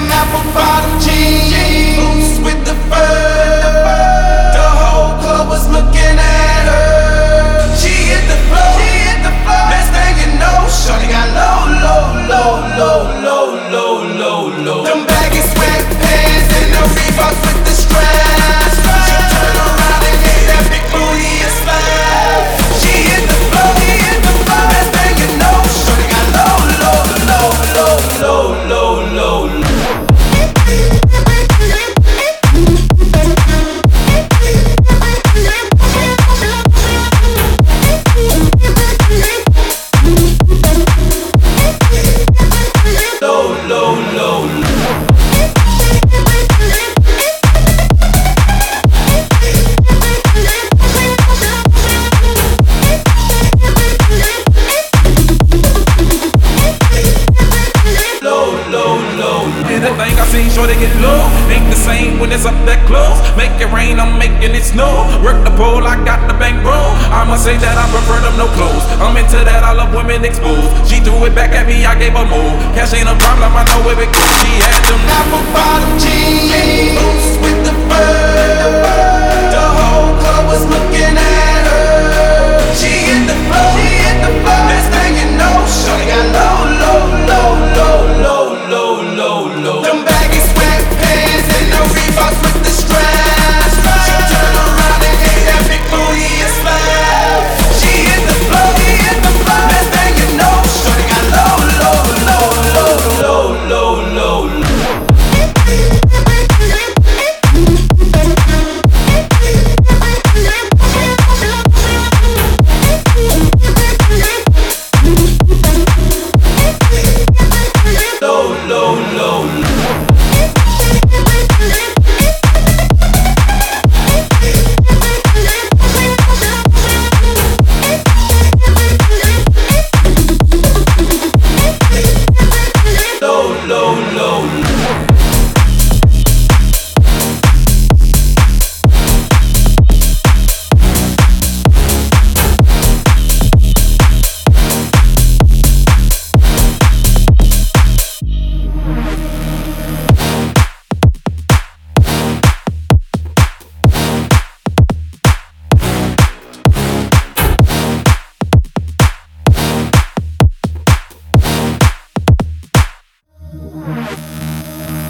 apple bottom jeans, boots with the fur. The whole club was looking at her. She hit the floor, next thing you know, shorty got low. Them baggy sweatpants and the Reeboks with the straps. She turned around and gave that big booty a slap. She hit the floor, next thing you know, shorty got low. Anything I seen, sure they get low. Ain't the same when it's up that close. Make it rain, I'm making it snow. Work the pole, I got the bankroll. I must say that I prefer them no clothes. I'm into that, I love women exposed. She threw it back at me, I gave her more. Cash ain't a problem, I know where it goes. She had